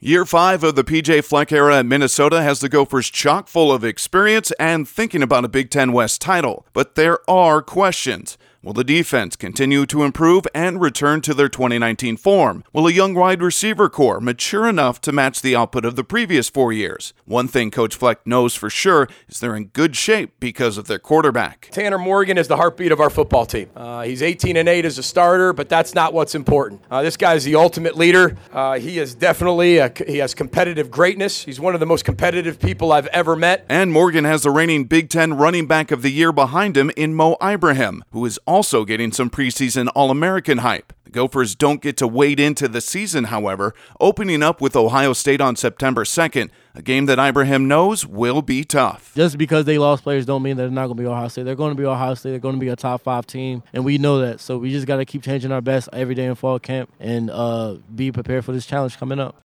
Year 5 of the PJ Fleck era at Minnesota has the Gophers chock full of experience and thinking about a Big Ten West title. But there are questions. Will the defense continue to improve and return to their 2019 form? Will a young wide receiver core mature enough to match the output of the previous 4 years? One thing Coach Fleck knows for sure is they're in good shape because of their quarterback. Tanner Morgan is the heartbeat of our football team. He's 18-8 as a starter, but that's not what's important. This guy's the ultimate leader. He is definitely he has competitive greatness. He's one of the most competitive people I've ever met. And Morgan has the reigning Big Ten running back of the year behind him in Mo Ibrahim, who is also getting some preseason All-American hype. The Gophers don't get to wade into the season, however, opening up with Ohio State on September 2nd, a game that Ibrahim knows will be tough. Just because they lost players don't mean they're not going to be Ohio State. They're going to be Ohio State. They're going to be a top 5 team, and we know that. So we just got to keep changing our best every day in fall camp and be prepared for this challenge coming up.